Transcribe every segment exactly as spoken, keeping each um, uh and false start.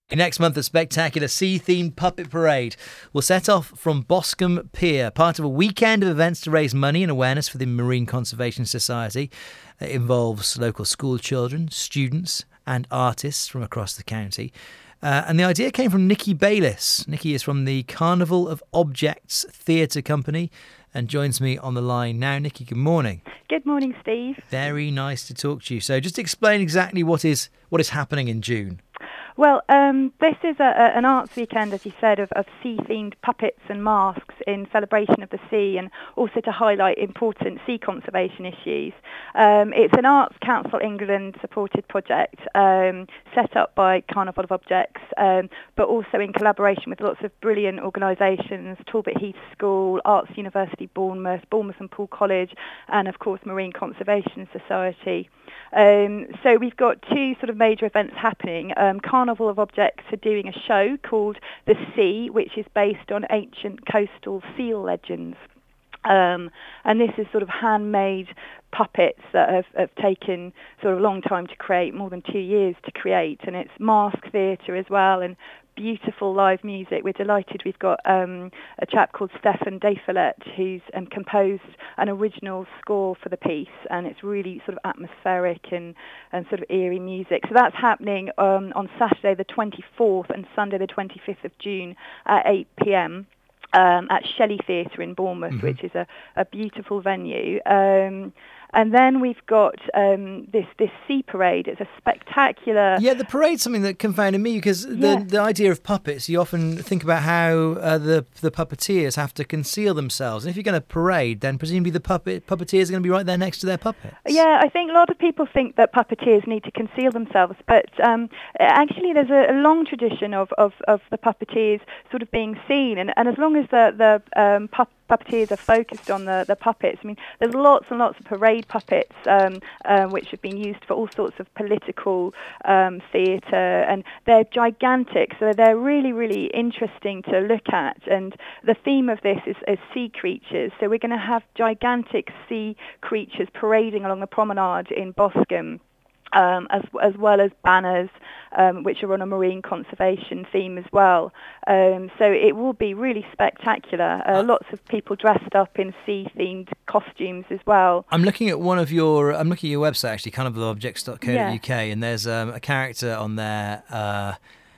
Next month, a spectacular sea-themed puppet parade will set off from Boscombe Pier, part of a weekend of events to raise money and awareness for the Marine Conservation Society. It involves local school children, students and artists from across the county. Uh, and the idea came from Nikki Bayliss. Nikki is from the Carnival of Objects Theatre Company and joins me on the line now. Nikki, good morning. Good morning, Steve. Very nice to talk to you. So just explain exactly what is what is happening in June. Well, um, this is a, a, an arts weekend, as you said, of, of sea-themed puppets and masks in celebration of the sea and also to highlight important sea conservation issues. Um, it's an Arts Council England supported project um, set up by Carnival of Objects, um, but also in collaboration with lots of brilliant organisations, Talbot Heath School, Arts University Bournemouth, Bournemouth and Poole College, and of course Marine Conservation Society. Um, so we've got two sort of major events happening. Um, Carnival of Objects are doing a show called The Sea, which is based on ancient coastal seal legends. Um, and this is sort of handmade puppets that have, have taken sort of a long time to create, more than two years to create. And it's mask theatre as well and beautiful live music. We're delighted we've got um, a chap called Stefan Defolet who's um, composed an original score for the piece, and it's really sort of atmospheric and, and sort of eerie music. So that's happening um, on Saturday the twenty-fourth and Sunday the twenty-fifth of June at eight p.m. Um, at Shelley Theatre in Bournemouth, mm-hmm. which is a, a beautiful venue. Um, and then we've got um, this this sea parade. It's a spectacular... Yeah, the parade's something that confounded me because the, yeah. the idea of puppets, you often think about how uh, the the puppeteers have to conceal themselves. And if you're going to parade, then presumably the puppet puppeteers are going to be right there next to their puppets. Yeah, I think a lot of people think that puppeteers need to conceal themselves, but um, actually there's a, a long tradition of, of, of the puppeteers sort of being seen. And, and as long as the, the um, pup puppeteers are focused on the, the puppets. I mean, there's lots and lots of parade puppets um, uh, which have been used for all sorts of political um, theatre, and they're gigantic, so they're really, really interesting to look at. And the theme of this is, is sea creatures, so we're going to have gigantic sea creatures parading along the promenade in Boscombe. Um, as, as well as banners, um, which are on a marine conservation theme as well. Um, so it will be really spectacular. Uh, lots of people dressed up in sea-themed costumes as well. I'm looking at one of your, I'm looking at your website actually, carnival objects dot co dot U K, yeah. and there's um, a character on there uh,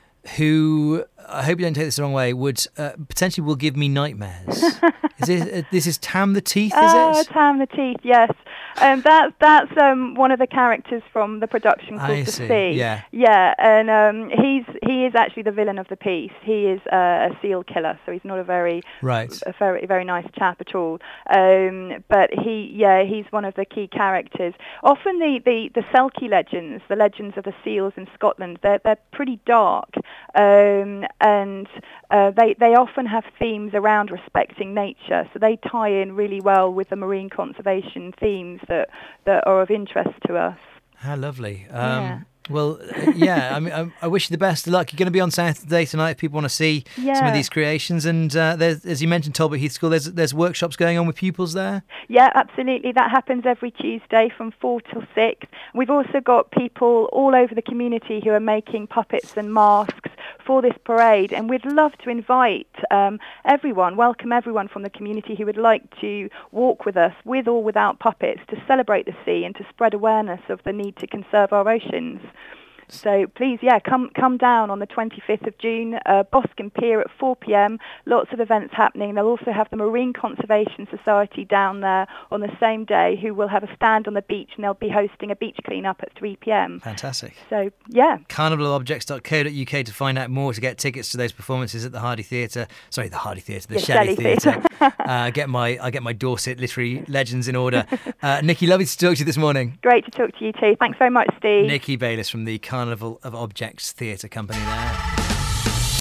who, I hope you don't take this the wrong way, would uh, potentially will give me nightmares. Is it, uh, this is Tam the Teeth, is oh, it? Oh, Tam the Teeth, yes. Um, that, that's um, one of the characters from the production called I The see. Sea. Yeah, yeah, and um, he's he is actually the villain of the piece. He is uh, a seal killer, so he's not a very right. a very very nice chap at all. Um, but he, yeah, he's one of the key characters. Often the, the, the Selkie legends, the legends of the seals in Scotland, they're they're pretty dark, um, and uh, they they often have themes around respecting nature. So they tie in really well with the marine conservation themes that, that are of interest to us. How lovely. Um, yeah. Well, uh, yeah, I mean, I, I wish you the best of luck. You're going to be on Saturday tonight if people want to see yeah. some of these creations. And uh, there's, as you mentioned, Talbot Heath School, there's, there's workshops going on with pupils there? Yeah, absolutely. That happens every Tuesday from four till six. We've also got people all over the community who are making puppets and masks for this parade, and we'd love to invite um, everyone, welcome everyone from the community who would like to walk with us, with or without puppets, to celebrate the sea and to spread awareness of the need to conserve our oceans. So please, yeah, come come down on the twenty-fifth of June, uh, Boscombe Pier at four p.m. Lots of events happening. They'll also have the Marine Conservation Society down there on the same day, who will have a stand on the beach, and they'll be hosting a beach clean-up at three p.m. Fantastic. So, yeah. carnival objects dot co dot U K to find out more, to get tickets to those performances at the Hardy Theatre. Sorry, the Hardy Theatre, the, the Shelley, Shelley Theatre. uh, get my, I get my Dorset literary legends in order. Uh, Nikki, lovely to talk to you this morning. Great to talk to you too. Thanks very much, Steve. Nikki Bayliss from the Carnival of Objects Theatre Company there.